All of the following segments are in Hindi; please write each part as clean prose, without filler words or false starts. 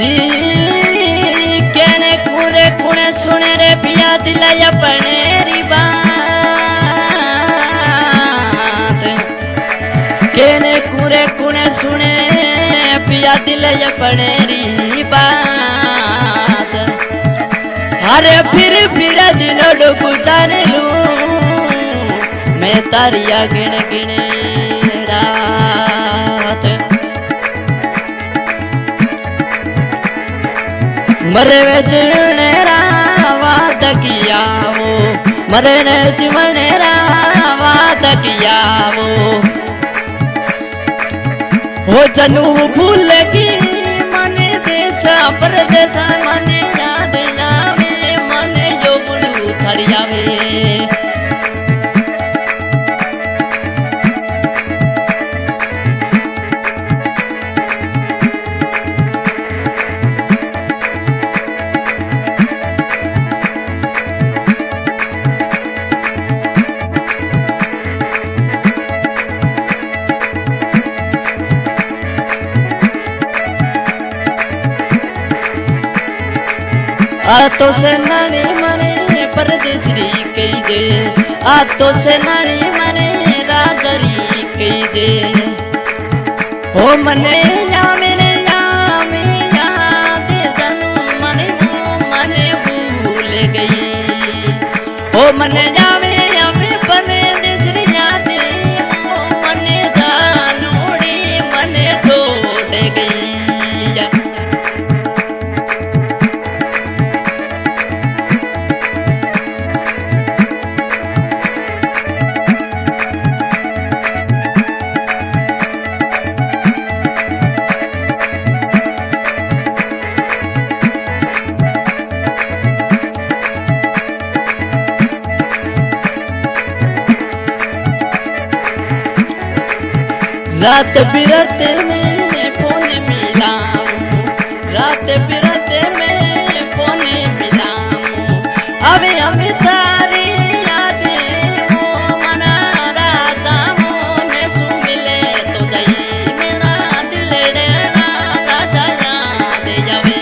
जी कहने कुरे कुने सुने रे पिया दिलाया पनेरी बात कहने कुरे कुने सुने पिया दिलाया पनेरी बात अरे फिर दिनों गुजार लूं मैं तारिया गिन गिने रात मरे वे जीवने रावाद किया वो मरे ने जीवने रावाद किया वो हो जनू भूल की मने देश परदेश मने याद आवे मने जो बुलू थरियावे आ तो से नानी मने परदेसरी कही दे आ तो से नानी मने राजरी कही दे हो मने या मेरे याद जनू मने भूल गई हो मने जावे हमें परदेसरी याद हो मने जानूड़ी मने छोड़ गई रात बिरते में फोन मिलाऊं रात बिरते में फोन मिलाऊं अभी अभी तारी यादें हो मना राता मोने सु मिले तो गई मेरा दिल डेरा राजा याद जावे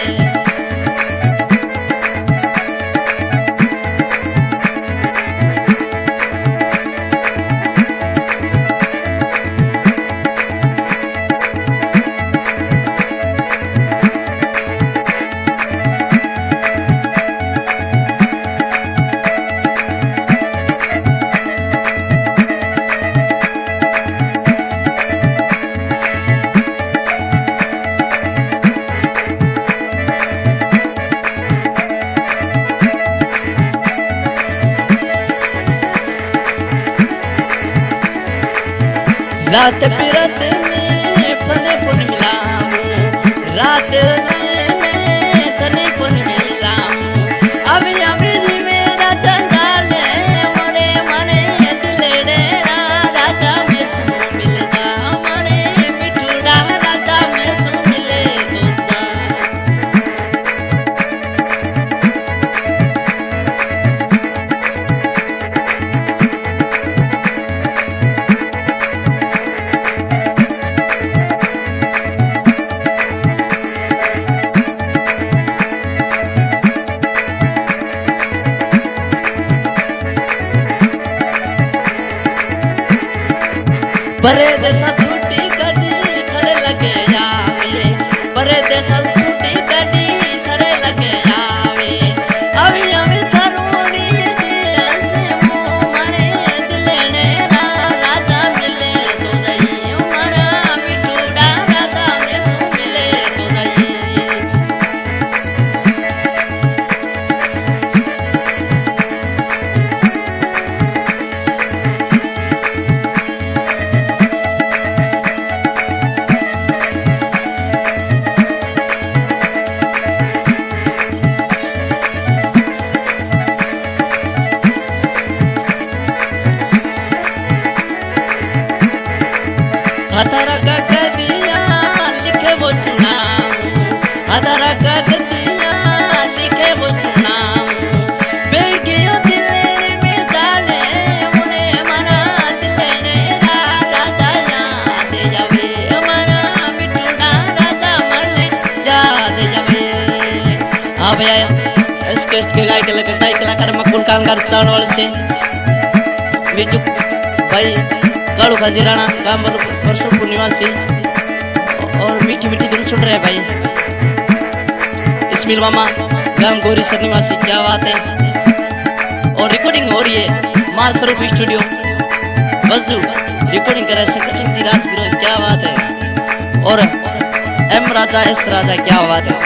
रात बिरत में फने फन मिलाऊं रात में तने फन मिलाऊं अभी अभी मेरा चंदाले मरे मरे दिल डेरा राजा में सु मिल जा मरे मिठूड़ा राजा में सु मिले तो परे देसा छुट्टी कटी थरे लगे जावे परे देसा छुट्टी कटी थरे लगे जावे अभी अभी थरोड़ी जैसे वो मरे दिल डेरा राजा मिले तो गई हमारा मिठूड़ा राजा में सु मिले तो गई अधरा का दिया लिखे वो सुनाऊं अधरा का दिया लिखे वो सुनाऊं बेगियो दिल में जाने मुरे मना दिल डेरा राजा याद जावे हमारा मिठूड़ा राजा मने याद कांगार चाणवल से बीजू भाई कालू खजीराना गांव परसों निवासी और मीठी मीठी धुन सुन रहे भाई इस्माइल मामा गांव गोरी सर निवासी। क्या बात है। और रिकॉर्डिंग हो रही है मार स्वरूप स्टूडियो बज्जू रिकॉर्डिंग कर रहे शंकर सिंह जी रात फिरोज। क्या बात है। और एम राजा एस राजा। क्या बात है।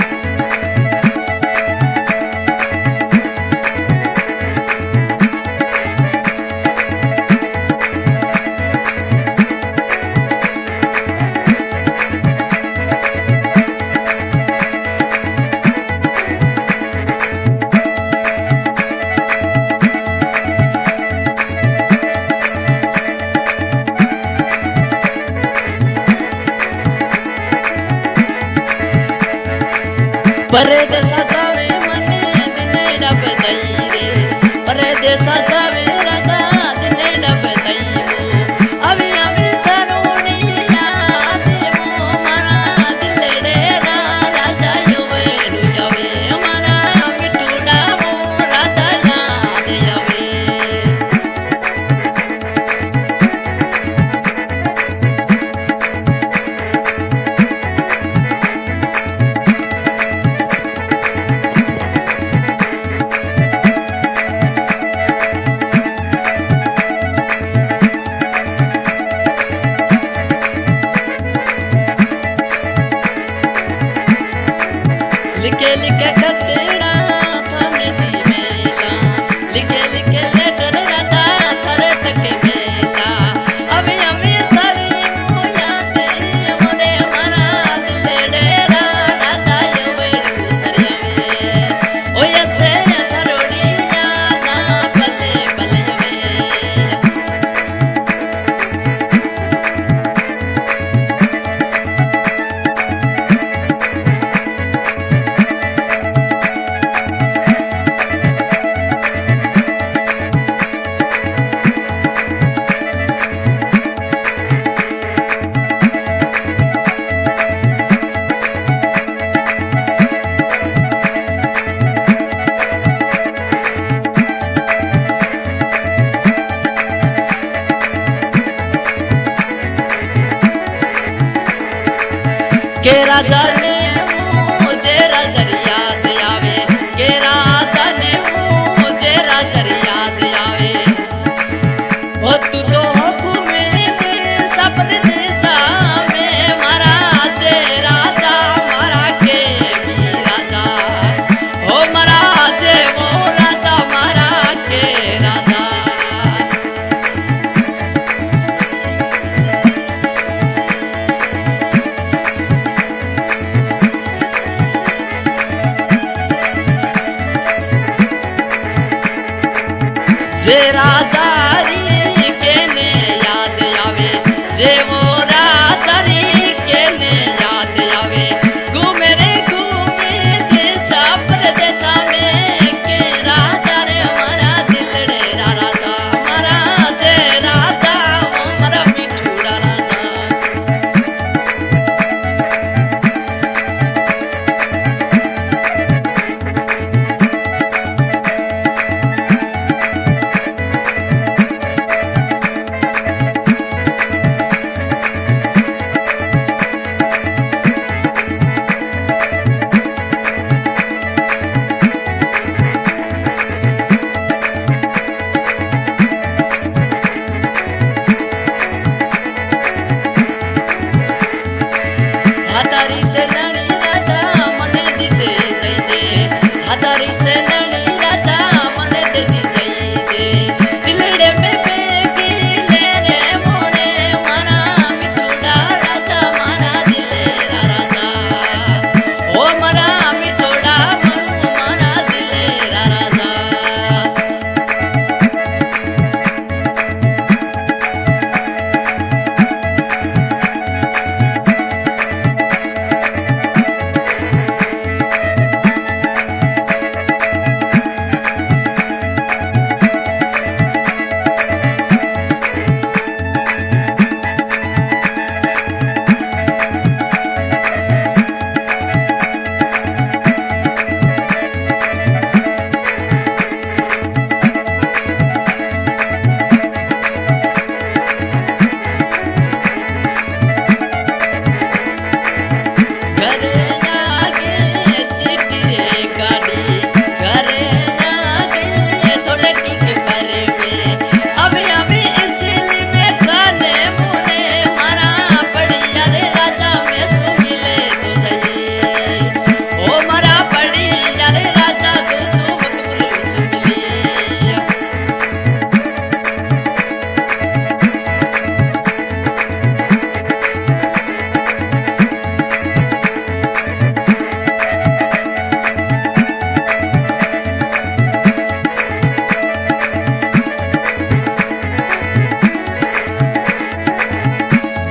परदेसा जावे मने दिने डब दई रे परदेसा जावे राजा दिने डब दई वो अभी अभी तरुणी याद मो मारा दिले डेरा राजा यो वेलु जावे मारा मिठूडा मो राजा याद आवे। लिखे लिखे कतेड़ा थाने जी मेला लिखे लिखे लेटर राजा थारे तक मेला अभी अभी थारी मुया तेरी मोरे मारा दिले डेरा राजा यो वेलु थरियावे ओ यसे थरोड़िया ना बले बले के राजा ने मुझे राजा याद आवे के राजा ने मुझे राजा याद आवे ओ तू तो घूमे दे सपने देसा में मारा जे राजा मारा के भी राजा ओ मारा जे वो राजा मारा के राजा। जे राजा री के ने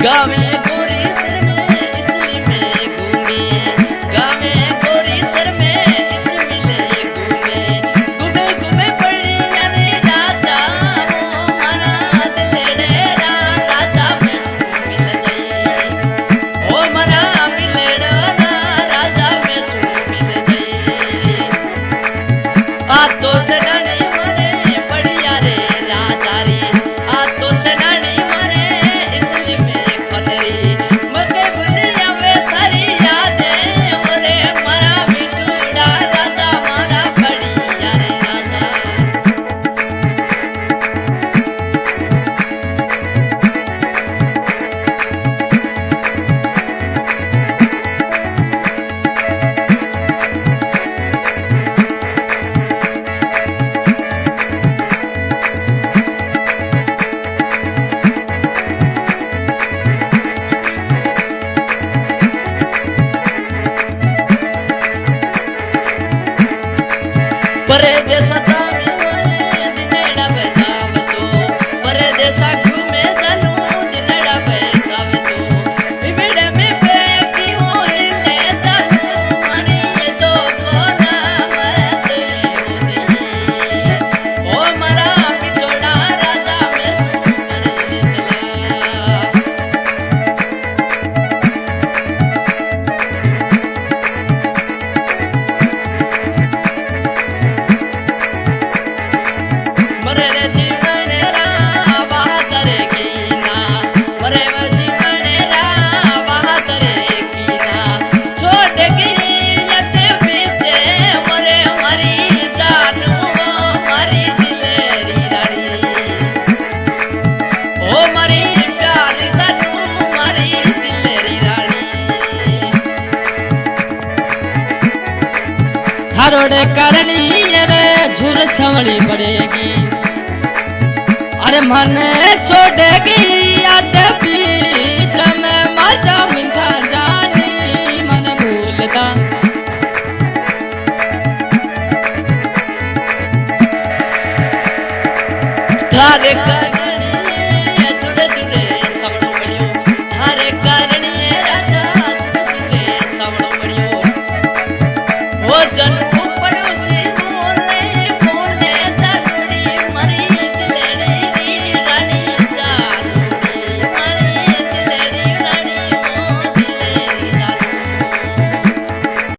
गावे गोरी सिर में इसलिए में घूमे गावे गोरी सिर में इसलिए घूमे घूमे घूमे पड़ी अरे राजा वो मरा दिलेड़ा राजा में सू मिल जाई ओ मरा मिलेड़ा राजा में सू मिल जाई आ तो से नानी मरे बढ़िया रे राजा रे आ तो से नानी मरे इसलिए में खतरी मके बुनिया में थारी यादे मोरे मरा बिटूड़ा राजा मारा बढ़िया रे राजा परे देसा तावे मोरे दिनेड़ा बेताव तो परे देसा घूमे जानू दिनेड़ा बेताव तो बिबड़े में पे की होई ले जानू मारी ये दो कोना मते होनी ओ मरा बिटोड़ा राजा में सू करे तला मरे रे जीवन रा बहादुर कीना मरे रे जीवन रा बहादुर कीना छोड़ गई यते पीछे मरे मरी जानू मरी दिलेरी रानी ओ मरी प्यार जानू मरी दिलेरी रानी थारोड़े करनी रे झुर संवली पड़ेगी अरे मन छोड़ेगी याद बीच में मजा मीठा जानी मन भूलता थारे